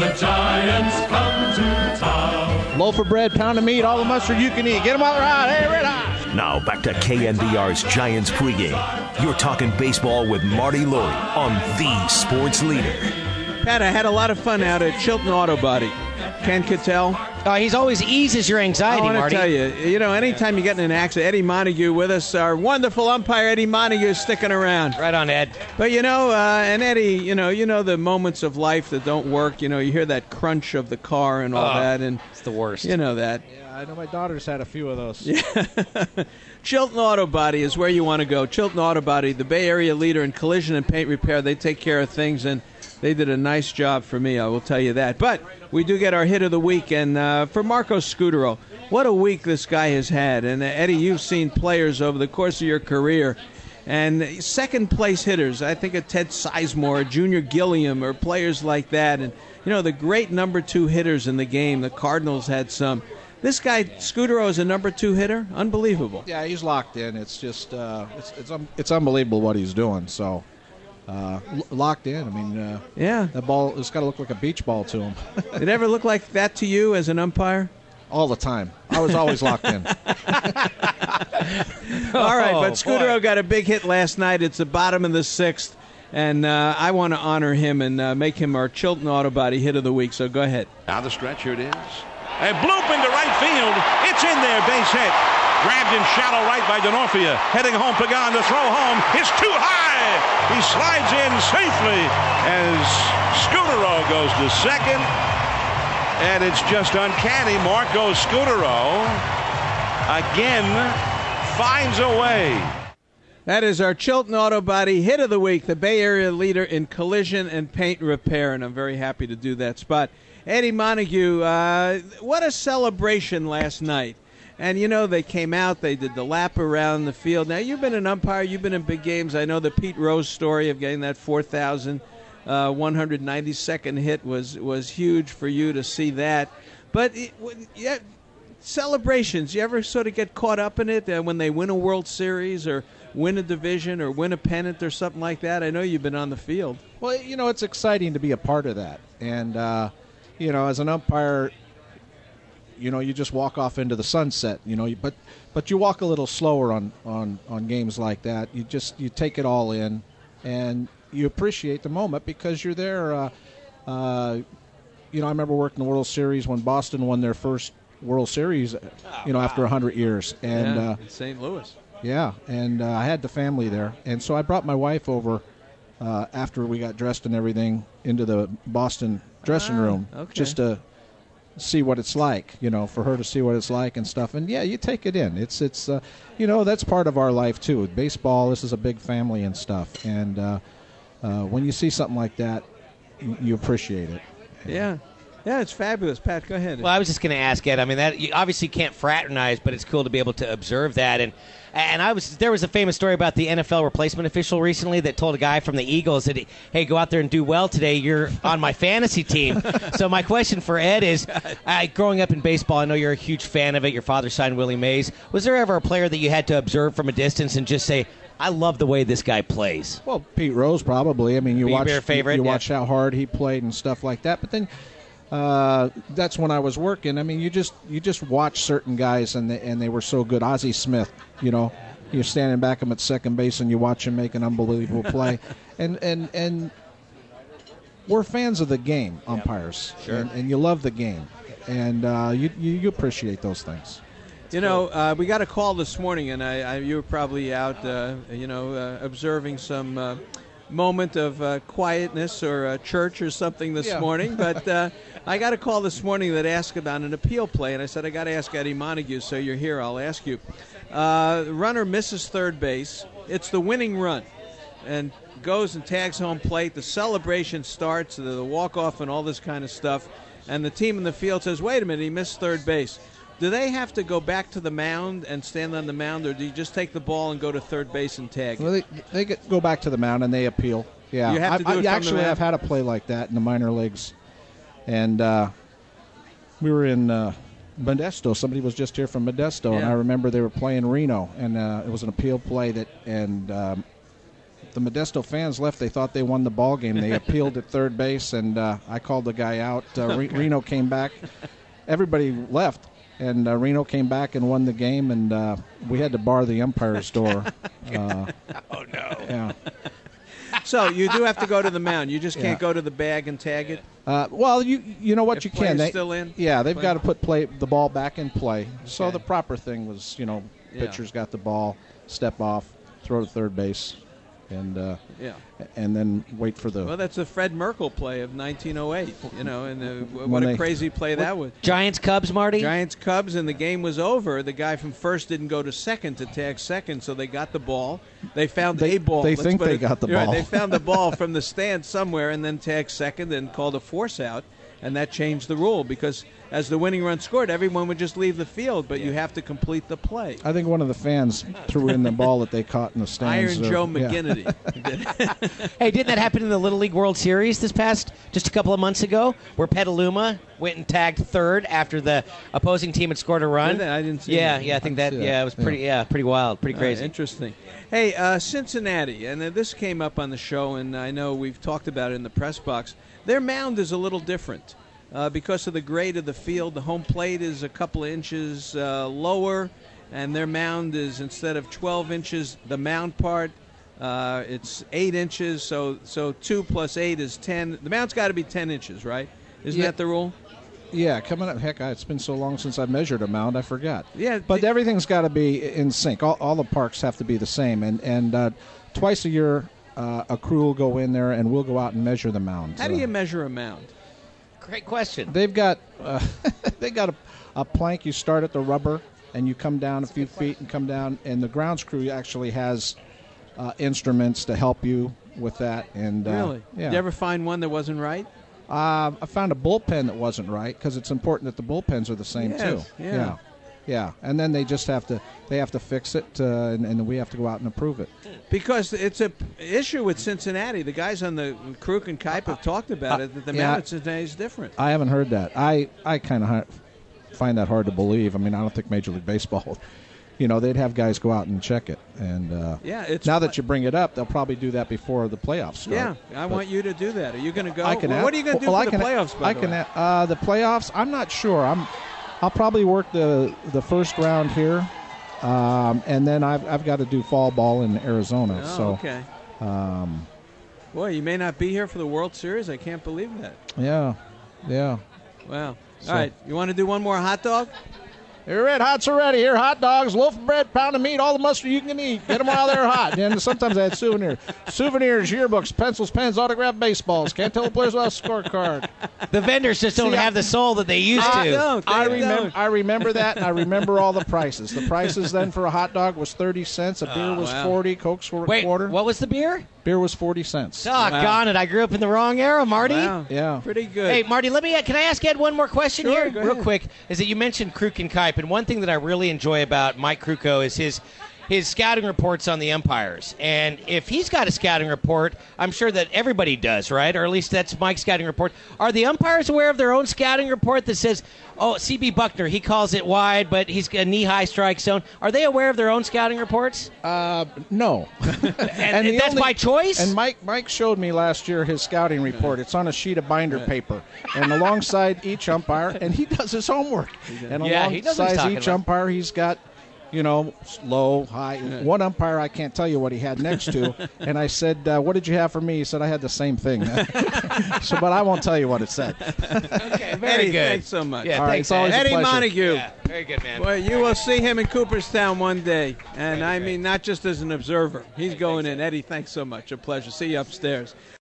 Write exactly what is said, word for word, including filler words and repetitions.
The Giants come to town. Loaf of bread, pound of meat, all the mustard you can eat. Get them all right. Hey, Red Hot. Now back to K N B R's Giants pregame. You're talking baseball with Marty Lurie on the Sports Leader. Pat, I had a lot of fun out at Chilton Auto Body. Ken Cattell. Uh, he's always eases your anxiety, I want Marty. to tell you, you know, anytime you get in an accident, Eddie Montague with us, our wonderful umpire Eddie Montague is sticking around. Right on, Ed. But, you know, uh, and Eddie, you know, you know the moments of life that don't work. You know, you hear that crunch of the car and all Oh, that. And it's the worst. You know that. Yeah, I know my daughter's had a few of those. Yeah. Chilton Auto Body is where you want to go. Chilton Auto Body, the Bay Area leader in collision and paint repair. They take care of things, and they did a nice job for me, I will tell you that. But we do get our hit of the week, and uh, for Marco Scutaro, what a week this guy has had. And, uh, Eddie, you've seen players over the course of your career, and second-place hitters, I think of Ted Sizemore, Junior Gilliam, or players like that. And, you know, the great number two hitters in the game. The Cardinals had some. This guy, Scutaro, is a number two hitter? Unbelievable. Yeah, he's locked in. It's just, uh, it's it's, um, it's unbelievable what he's doing, so... Uh, l- locked in. I mean, uh, yeah, that ball has got to look like a beach ball to him. Did it ever look like that to you as an umpire? All the time. I was always locked in. All right, Oh, but Scutaro boy. got a big hit last night. It's the bottom of the sixth, and uh, I want to honor him and uh, make him our Chilton Auto Body hit of the week, so go ahead. Down the stretch, here it is. A bloop into right field. It's in there, base hit. Grabbed in shallow right by D'Onofrio. Heading home, Pagan to throw home. It's too high. He slides in safely as Scutaro goes to second. And it's just uncanny. Marco Scutaro again finds a way. That is our Chilton Auto Body hit of the week, the Bay Area leader in collision and paint repair, and I'm very happy to do that spot. Eddie Montague, uh, what a celebration last night. And, you know, they came out, they did the lap around the field. Now, you've been an umpire, you've been in big games. I know the Pete Rose story of getting that four thousand one hundred ninety-second hit was, was huge for you to see that. But, it, yeah, celebrations, you ever sort of get caught up in it uh, when they win a World Series or win a division or win a pennant or something like that? I know you've been on the field. Well, you know, it's exciting to be a part of that. And, uh, you know, as an umpire, you know, you just walk off into the sunset, you know, but but you walk a little slower on, on, on games like that. You just, you take it all in, and you appreciate the moment because you're there. Uh, uh, you know, I remember working the World Series when Boston won their first World Series, you know, after one hundred years. And yeah, uh, in Saint Louis. Yeah, and uh, I had the family there. And so I brought my wife over uh, after we got dressed and everything into the Boston dressing Ah, room okay. just to see what it's like, you know, for her to see what it's like and stuff. And, yeah, you take it in. It's, it's uh, you know, that's part of our life, too. With baseball, this is a big family and stuff. And uh, uh, when you see something like that, you, you appreciate it. Yeah. Yeah, it's fabulous. Pat, go ahead. Well, I was just going to ask Ed. I mean, that you obviously can't fraternize, but it's cool to be able to observe that. And and I was there was a famous story about the N F L replacement official recently that told a guy from the Eagles that, hey, go out there and do well today. You're on my fantasy team. So my question for Ed is, uh, growing up in baseball, I know you're a huge fan of it. Your father signed Willie Mays. Was there ever a player that you had to observe from a distance and just say, I love the way this guy plays? Well, Pete Rose probably. I mean, you Be watch your favorite, you, you yeah. watch how hard he played and stuff like that. But then uh, that's when I was working. I mean, you just you just watch certain guys and they, and they were so good. Ozzie Smith, you know, you're standing back him at second base and you watch him make an unbelievable play, and and and we're fans of the game, umpires, Sure. and, and you love the game, and uh, you, you you appreciate those things. You know, uh, we got a call this morning, and I, I, you were probably out, uh, you know, uh, observing some uh, moment of uh, quietness or uh, church or something this Yeah. morning. But uh, I got a call this morning that asked about an appeal play, and I said, I got to ask Eddie Montague, so you're here, I'll ask you. Uh, the runner misses third base. It's the winning run, and goes and tags home plate. The celebration starts, the, the walk-off and all this kind of stuff, and the team in the field says, wait a minute, he missed third base. Do they have to go back to the mound and stand on the mound, or do you just take the ball and go to third base and tag? Well, they they get, go back to the mound and they appeal. Yeah, You have to I, do I, it from the actually mound? I've had a play like that in the minor leagues, and uh, we were in uh, Modesto. Somebody was just here from Modesto, and Yeah. I remember they were playing Reno, and uh, it was an appeal play that, and um, the Modesto fans left. They thought they won the ball game. They appealed at third base, and uh, I called the guy out. Uh, Re- Reno came back. Everybody left, and uh, Reno came back and won the game, and uh, we had to bar the umpire's door. Uh, Oh, no. yeah. So you do have to go to the mound. You just can't Yeah. go to the bag and tag it. Uh, well, you you know what If you can. players They, still in? Yeah, they've Play? got to put play the ball back in play. So Okay. the proper thing was, you know, Yeah. pitcher's got the ball, step off, throw to third base, and uh, Yeah. and then wait for the. Well, that's the Fred Merkle play of nineteen oh eight. You know, and uh, what When a they- crazy play that was. Giants Cubs, Marty? Giants Cubs, and the game was over. The guy from first didn't go to second to tag second, so they got the ball. They found They- a ball. they Let's think put they it- got the you're right, ball. They found the ball from the stand somewhere, and then tagged second and called a force out, and that changed the rule because as the winning run scored, everyone would just leave the field, but you have to complete the play. I think one of the fans threw in the ball that they caught in the stands. Iron or- Joe yeah. McGinnity. Hey, didn't that happen in the Little League World Series this past, just a couple of months ago, where Petaluma went and tagged third after the opposing team had scored a run? Did they? I didn't see Yeah, that. yeah, I think I that, didn't see yeah, that. it was pretty, yeah, pretty wild, pretty Uh, crazy. interesting. Hey, uh, Cincinnati, and uh, this came up on the show, and I know we've talked about it in the press box. Their mound is a little different uh, because of the grade of the field. The home plate is a couple of inches uh, lower, and their mound is, instead of twelve inches, the mound part, uh, it's eight inches. So, so two plus eight is ten. The mound's got to be ten inches, right? Isn't Yeah. that the rule? Yeah, coming up. Heck, I- it's been so long since I measured a mound, I forgot. Yeah, but the- everything's got to be in sync. All, all the parks have to be the same, and and uh, twice a year, uh, a crew will go in there and we'll go out and measure the mound. How do Uh, you measure a mound? Great question. They've got uh, they got a, a plank. You start at the rubber and you come down a few feet and come down, and the grounds crew actually has uh, instruments to help you with that. And uh, Really? yeah. Did you ever find one that wasn't right? Uh, I found a bullpen that wasn't right because it's important that the bullpens are the same Yes, too. yeah. yeah, yeah. And then they just have to they have to fix it, uh, and, and we have to go out and approve it. Because it's a p- issue with Cincinnati. The guys on the Kruk and Kipe have talked about it, that the yeah. mound at Cincinnati is different. I haven't heard that. I I kind of ha- find that hard to believe. I mean, I don't think Major League Baseball. You know, they'd have guys go out and check it. And uh, Yeah, it's now that you bring it up, they'll probably do that before the playoffs start. Yeah, I But want you to do that. Are you going to go? I can Well, a- what are you going to do well, for I the can a- playoffs, by I the can way? a- uh, the playoffs. I'm not sure. I'm. I'll probably work the the first round here, um, and then I've I've got to do fall ball in Arizona. Oh, so okay. um, Boy, you may not be here for the World Series. I can't believe that. yeah, yeah. Wow. So- All right, you want to do one more hot dog? Here, red hots are ready. Here, hot dogs, loaf of bread, pound of meat, all the mustard you can eat. Get them while they're hot. And sometimes I had souvenirs. Souvenirs, yearbooks, pencils, pens, autographed baseballs. Can't tell the players without a scorecard. The vendors just don't See, I- have the soul that they used I to. don't. They I don't. remember. I remember that, and I remember all the prices. The prices then for a hot dog was thirty cents. A beer was wow. forty. Cokes were a Wait, quarter. what was the beer? Beer was forty cents. Doggone it, I grew up in the wrong era, Marty. Wow. Yeah. Pretty good. Hey, Marty, let me. Can I ask Ed one more question Sure, here, go real ahead. quick? Is that you mentioned Kruk and Kipe, and one thing that I really enjoy about Mike Krukow is his his scouting reports on the umpires. And if he's got a scouting report, I'm sure that everybody does, right? Or at least that's Mike's scouting report. Are the umpires aware of their own scouting report that says, "Oh, C B Buckner, he calls it wide, but he's a knee-high strike zone"? Are they aware of their own scouting reports? Uh, no. And, the that's only- by choice. And Mike Mike showed me last year his scouting report. It's on a sheet of binder paper, and alongside each umpire, and he does his homework. And Yeah, he knows what he's alongside talking each about. umpire, he's got, you know, low, high. One umpire, I can't tell you what he had next to. And I said, uh, "What did you have for me?" He said, "I had the same thing." So, but I won't tell you what it said. Okay, very Eddie, good. thanks so much. Yeah, All right, thanks, it's always Ed. a Eddie pleasure. Montague. Yeah, very good, man. Well, you will see him in Cooperstown one day, and Great, I great. mean not just as an observer. He's going in. Eddie, thanks so much. A pleasure. See you upstairs.